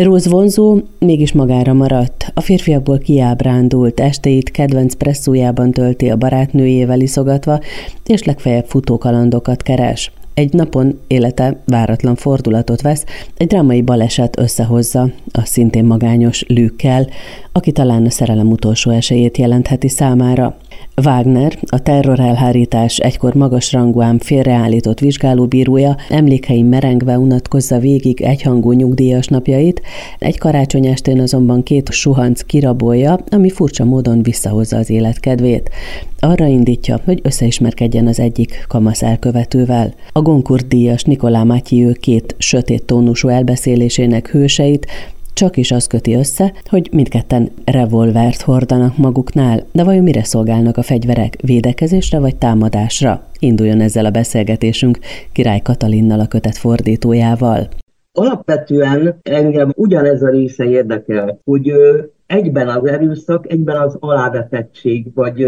Rose vonzó, mégis magára maradt. A férfiakból kiábrándult, estéit kedvenc presszójában tölti a barátnőjével iszogatva, és legfeljebb futókalandokat keres. Egy napon élete váratlan fordulatot vesz, egy drámai baleset összehozza a szintén magányos Luke-kel, aki talán a szerelem utolsó esélyét jelentheti számára. Wagner, a terrorelhárítás egykor magasrangú ám félreállított vizsgálóbírója emlékein merengve unatkozza végig egyhangú nyugdíjas napjait, egy karácsony estén azonban 2 suhanc kirabolja, ami furcsa módon visszahozza az életkedvét. Arra indítja, hogy összeismerkedjen az egyik kamasz elkövetővel. A Goncourt-díjas Nicolas Mathieu 2 sötét tónusú elbeszélésének hőseit csak is az köti össze, hogy mindketten revolvert hordanak maguknál, de vajon mire szolgálnak a fegyverek, védekezésre vagy támadásra? Induljon ezzel a beszélgetésünk Király Katalinnal, a kötet fordítójával. Alapvetően engem ugyanez a része érdekel, hogy egyben az erőszak, egyben az alávetettség, vagy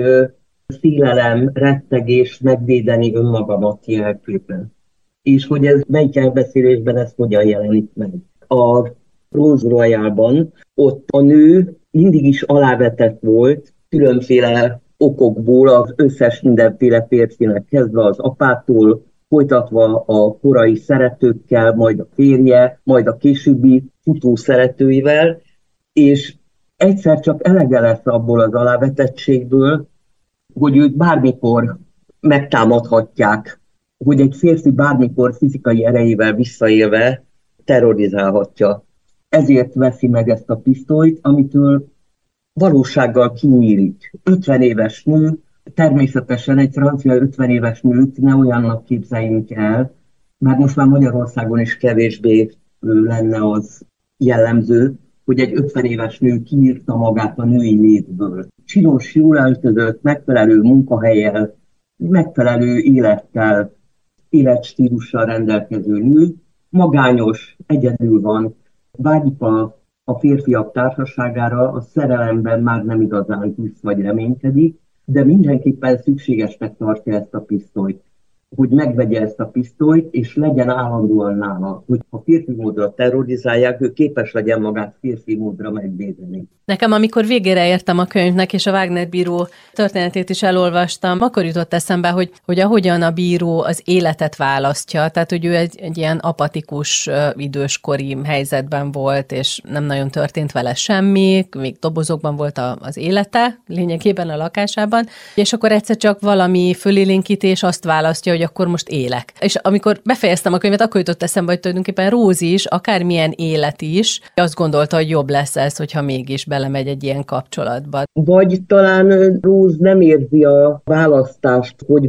félelem, rettegés megvédeni önmagamat jelképpen. És hogy ez melyik elbeszélésben ez hogyan jelenik meg. A Rose Royalban ott a nő mindig is alávetett volt, különféle okokból az összes mindenféle férfinek, kezdve az apától, folytatva a korai szeretőkkel, majd a férje, majd a későbbi futó szeretőivel, és egyszer csak elege lesz abból az alávetettségből, hogy őt bármikor megtámadhatják, hogy egy férfi bármikor fizikai erejével visszaélve terrorizálhatja. Ezért veszi meg ezt a pisztolyt, amitől valósággal kinyílik. 50 éves nő, természetesen egy francia 50 éves nőt ne olyannak képzeljünk el, mert most már Magyarországon is kevésbé lenne az jellemző, hogy egy 50 éves nő kiírta magát a női létből. Csinos, jól öltözött, megfelelő munkahelyel, megfelelő élettel, életstílussal rendelkező nő, magányos, egyedül van, vágyik a férfiak társaságára, a szerelemben már nem igazán hisz vagy reménykedik, de mindenképpen szükségesnek tartja ezt a pisztolyt, hogy megvegye ezt a pisztolyt, és legyen állandóan nála, hogy ha férfi módra terrorizálják, ő képes legyen magát férfi módra megvédeni. Nekem, amikor végére értem a könyvnek, és a Wagner bíró történetét is elolvastam, akkor jutott eszembe, hogy ahogyan a bíró az életet választja, tehát hogy ő egy ilyen apatikus, időskori helyzetben volt, és nem nagyon történt vele semmi, még dobozokban volt az élete, lényegében a lakásában, és akkor egyszer csak valami fölélénkítés azt választja, hogy akkor most élek. És amikor befejeztem a könyvet, akkor jutott eszembe, hogy tulajdonképpen Rose is, akármilyen élet is, azt gondolta, hogy jobb lesz ez, hogyha mégis belemegy egy ilyen kapcsolatba. Vagy talán Rose nem érzi a választást, hogy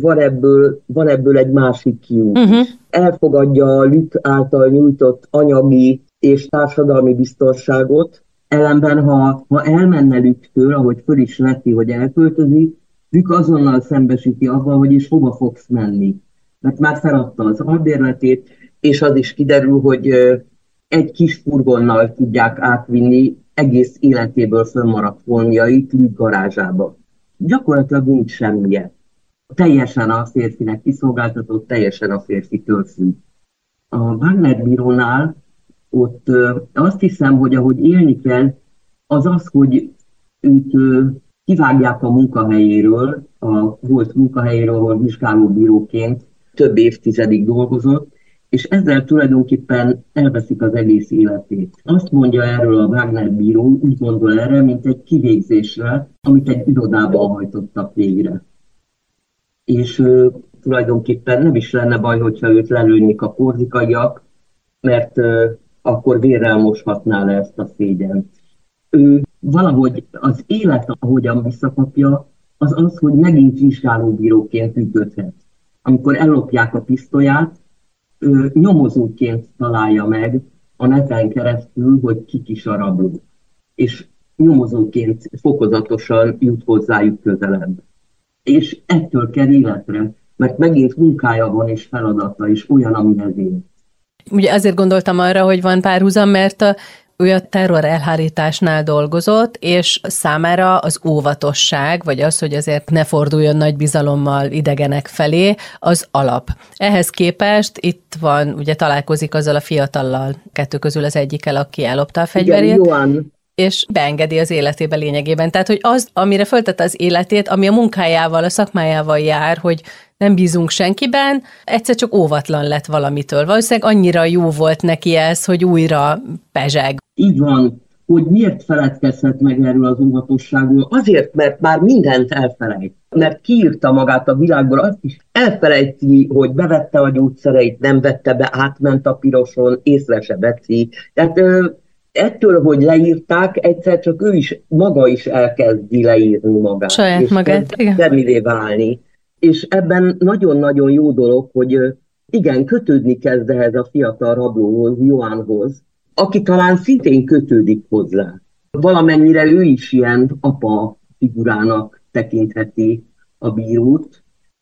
van ebből egy másik kiút. Elfogadja a Luke által nyújtott anyagi és társadalmi biztonságot, ellenben ha elmenne Luke-től, ahogy föl is veti, hogy elköltözik, Luke azonnal szembesíti abban, hogy és hova fogsz menni. Mert már feladta az albérletét, és az is kiderül, hogy egy kis furgonnal tudják átvinni egész életéből fönnmaradt holmjait Luke garázsába. Gyakorlatilag nincs semmije. Teljesen a férfinek kiszolgáltatott, teljesen a férfitől függ. A Wagner bírónál ott azt hiszem, hogy ahogy élni kell, az, hogy őt kivágják a munkahelyéről, a volt munkahelyéről, ahol vizsgálóbíróként több évtizedig dolgozott, és ezzel tulajdonképpen elveszik az egész életét. Azt mondja erről a Wagner bíró, úgy gondol erre, mint egy kivégzésre, amit egy irodában hajtottak végre. És tulajdonképpen nem is lenne baj, hogyha őt lelőnék a korzikaiak, mert akkor vérrel moshatná le ezt a szégyent. Ő valahogy az élet, ahogyan visszakapja, az, hogy megint vizsgálóbíróként működhet. Amikor ellopják a pisztolyát, nyomozóként találja meg a neten keresztül, hogy kik is a rablók. És nyomozóként fokozatosan jut hozzájuk közelebb. És ettől kell életre, mert megint munkája van és feladata is olyan, amihez él. Ugye azért gondoltam arra, hogy van párhuzam, mert ő a terror elhárításnál dolgozott, és számára az óvatosság, vagy az, hogy azért ne forduljon nagy bizalommal idegenek felé, az alap. Ehhez képest itt van, ugye találkozik azzal a fiatallal, kettő közül az egyikkel, aki ellopta a fegyverét. Igen, és beengedi az életébe lényegében. Tehát, hogy az, amire föltette az életét, ami a munkájával, a szakmájával jár, hogy nem bízunk senkiben, egyszer csak óvatlan lett valamitől. Valószínűleg annyira jó volt neki ez, hogy újra pezseg. Így van, hogy miért feledkezhet meg erről az óvatosságról? Azért, mert már mindent elfelejt. Mert kiírta magát a világból, azt is elfelejti, hogy bevette a gyógyszereit, nem vette be, átment a piroson, észre se veszi. Tehát ettől, hogy leírták, egyszer csak ő is, maga is elkezdi leírni magát. Saját magát, igen. Semmivé válni. És ebben nagyon-nagyon jó dolog, hogy igen, kötődni kezd ehhez a fiatal rablóhoz, Johanhoz, aki talán szintén kötődik hozzá. Valamennyire ő is ilyen apa figurának tekintheti a bírót,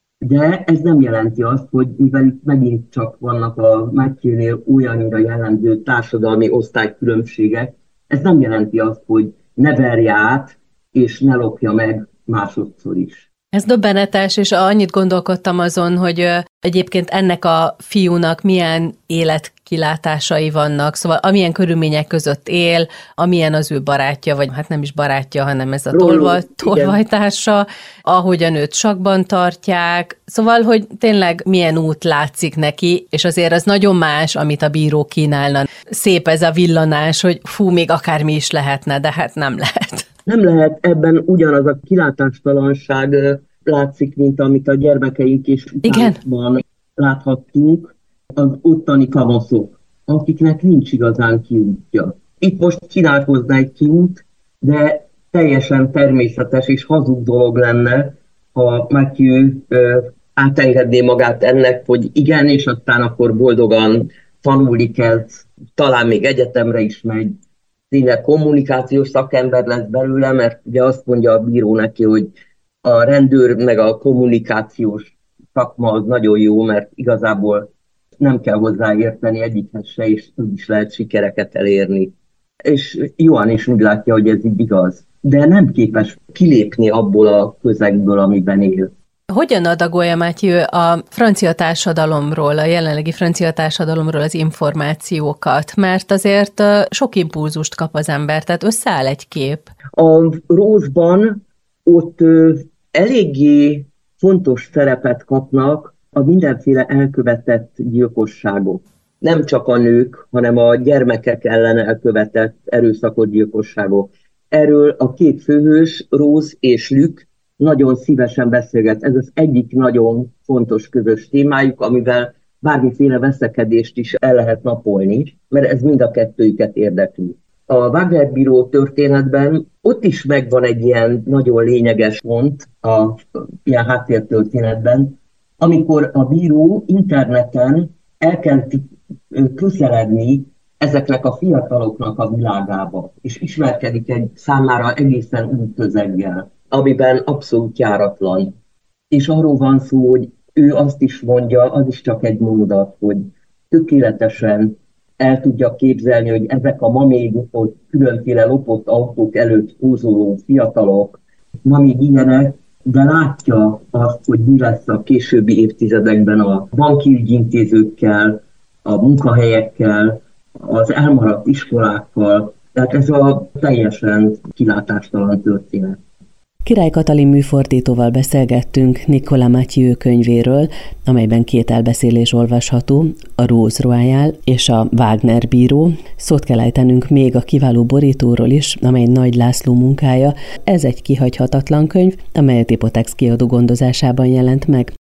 de ez nem jelenti azt, hogy mivel itt megint csak vannak a Matthew-nél olyannyira jellemző társadalmi osztálykülönbségek, ez nem jelenti azt, hogy ne verje át és ne lopja meg másodszor is. Ez döbbenetes, és annyit gondolkodtam azon, hogy egyébként ennek a fiúnak milyen életkilátásai vannak, szóval amilyen körülmények között él, amilyen az ő barátja, vagy hát nem is barátja, hanem ez a tolvajtársa, ahogyan őt sakban tartják, szóval, hogy tényleg milyen út látszik neki, és azért az nagyon más, amit a bíró kínálna. Szép ez a villanás, hogy fú, még akármi is lehetne, de hát nem lehet. Nem lehet, ebben ugyanaz a kilátástalanság látszik, mint amit a gyermekeink is utánban láthattunk, az ottani kamaszok, akiknek nincs igazán kiútja. Itt most kínálkozna egy kiút, de teljesen természetes és hazug dolog lenne, ha Matthew átengedné magát ennek, hogy igen, és aztán akkor boldogan tanulni kezd, talán még egyetemre is megy, tényleg kommunikációs szakember lesz belőle, mert ugye azt mondja a bíró neki, hogy a rendőr meg a kommunikációs szakma az nagyon jó, mert igazából nem kell hozzáérteni egyikhez se, és úgy is lehet sikereket elérni. És Johan is úgy látja, hogy ez így igaz, de nem képes kilépni abból a közegből, amiben él. Hogyan adagolja Matthew a francia társadalomról, a jelenlegi francia társadalomról az információkat? Mert azért sok impulzust kap az ember, tehát összeáll egy kép. A Rose-ban ott eléggé fontos szerepet kapnak a mindenféle elkövetett gyilkosságok. Nem csak a nők, hanem a gyermekek ellen elkövetett erőszakos gyilkosságok. Erről a két főhős, Rose és Luc, nagyon szívesen beszélget. Ez az egyik nagyon fontos közös témájuk, amivel bármiféle veszekedést is el lehet napolni, mert ez mind a kettőjüket érdekli. A Wagner bíró történetben ott is megvan egy ilyen nagyon lényeges pont a ilyen háttértörténetben, amikor a bíró interneten elkezd közeledni ezeknek a fiataloknak a világába, és ismerkedik egy számára egészen új közeggel, amiben abszolút járatlan. És arról van szó, hogy ő azt is mondja, az is csak egy mondat, hogy tökéletesen el tudja képzelni, hogy ezek a ma még ott különféle lopott autók előtt pózoló fiatalok, ma még ilyenek, de látja azt, hogy mi lesz a későbbi évtizedekben a banki ügyintézőkkel, a munkahelyekkel, az elmaradt iskolákkal. Tehát ez a teljesen kilátástalan történet. Király Katalin műfordítóval beszélgettünk Nicolas Mathieu könyvéről, amelyben két elbeszélés olvasható, a Rose Royale és a Wagner bíró. Szót kell ejtenünk még a kiváló borítóról is, amely Nagy László munkája. Ez egy kihagyhatatlan könyv, amelyet Ipotex kiadó gondozásában jelent meg.